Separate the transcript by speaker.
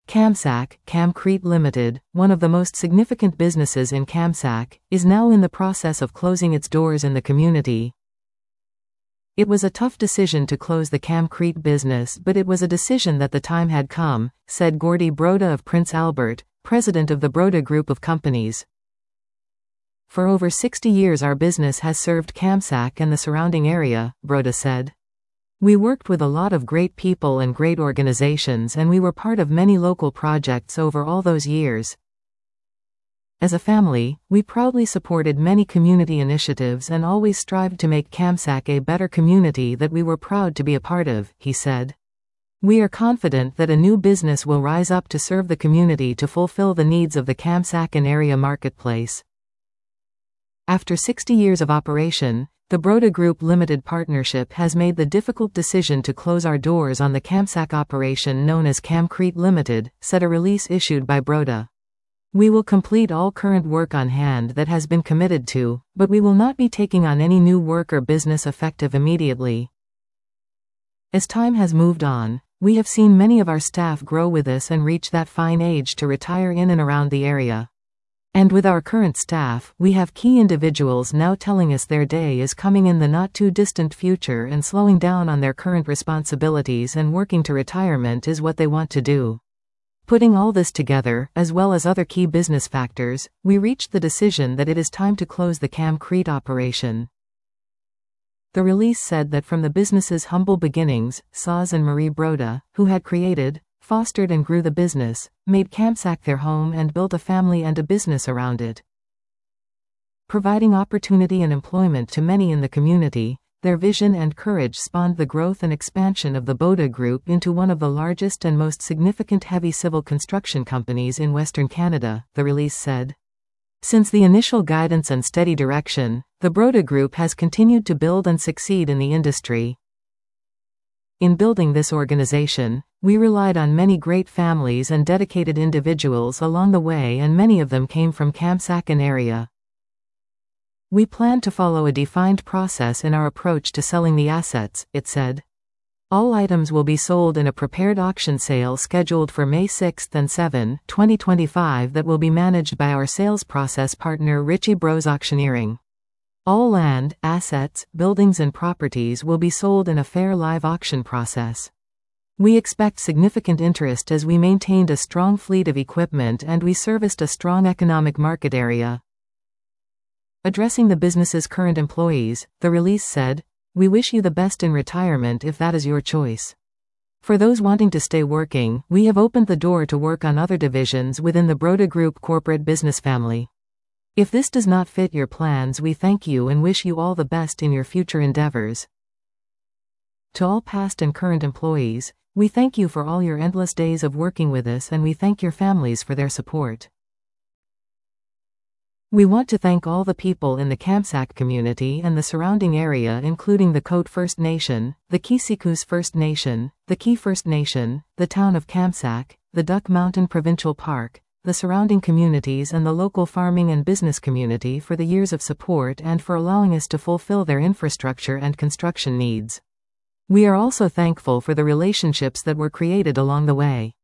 Speaker 1: Kamsack, Camcrete Limited, one of the most significant businesses in Kamsack, is now in the process of closing its doors in the community. It was a tough decision to close the Camcrete business, but it was a decision that the time had come, said Gordy Broda of Prince Albert, president of the Broda Group of Companies. For over 60 years our business has served Kamsack and the surrounding area, Broda said. We worked with a lot of great people and great organizations, and we were part of many local projects over all those years. As a family, we proudly supported many community initiatives and always strived to make Kamsack a better community that we were proud to be a part of, he said. We are confident that a new business will rise up to serve the community to fulfill the needs of the Kamsack and area marketplace. After 60 years of operation, the Broda Group Limited Partnership has made the difficult decision to close our doors on the Kamsack operation known as Camcrete Limited, said a release issued by Broda. We will complete all current work on hand that has been committed to, but we will not be taking on any new work or business effective immediately. As time has moved on, we have seen many of our staff grow with us and reach that fine age to retire in and around the area. And with our current staff, we have key individuals now telling us their day is coming in the not-too-distant future and slowing down on their current responsibilities and working to retirement is what they want to do. Putting all this together, as well as other key business factors, we reached the decision that it is time to close the Camcrete operation. The release said that from the business's humble beginnings, Saz and Marie Broda, who had created, fostered and grew the business, made Kamsack their home and built a family and a business around it. Providing opportunity and employment to many in the community, their vision and courage spawned the growth and expansion of the Broda Group into one of the largest and most significant heavy civil construction companies in Western Canada, the release said. Since the initial guidance and steady direction, the Broda Group has continued to build and succeed in the industry. In building this organization, we relied on many great families and dedicated individuals along the way, and many of them came from Kamsack and area. We plan to follow a defined process in our approach to selling the assets, it said. All items will be sold in a prepared auction sale scheduled for May 6 and 7, 2025 that will be managed by our sales process partner Ritchie Bros Auctioneering. All land, assets, buildings and properties will be sold in a fair live auction process. We expect significant interest as we maintained a strong fleet of equipment and we serviced a strong economic market area. Addressing the business's current employees, the release said, "We wish you the best in retirement if that is your choice. For those wanting to stay working, we have opened the door to work on other divisions within the Broda Group corporate business family. If this does not fit your plans, we thank you and wish you all the best in your future endeavors. To all past and current employees, we thank you for all your endless days of working with us and we thank your families for their support. We want to thank all the people in the Kamsack community and the surrounding area, including the Cote First Nation, the Kisikus First Nation, the Key First Nation, the town of Kamsack, the Duck Mountain Provincial Park, the surrounding communities and the local farming and business community for the years of support and for allowing us to fulfill their infrastructure and construction needs. We are also thankful for the relationships that were created along the way.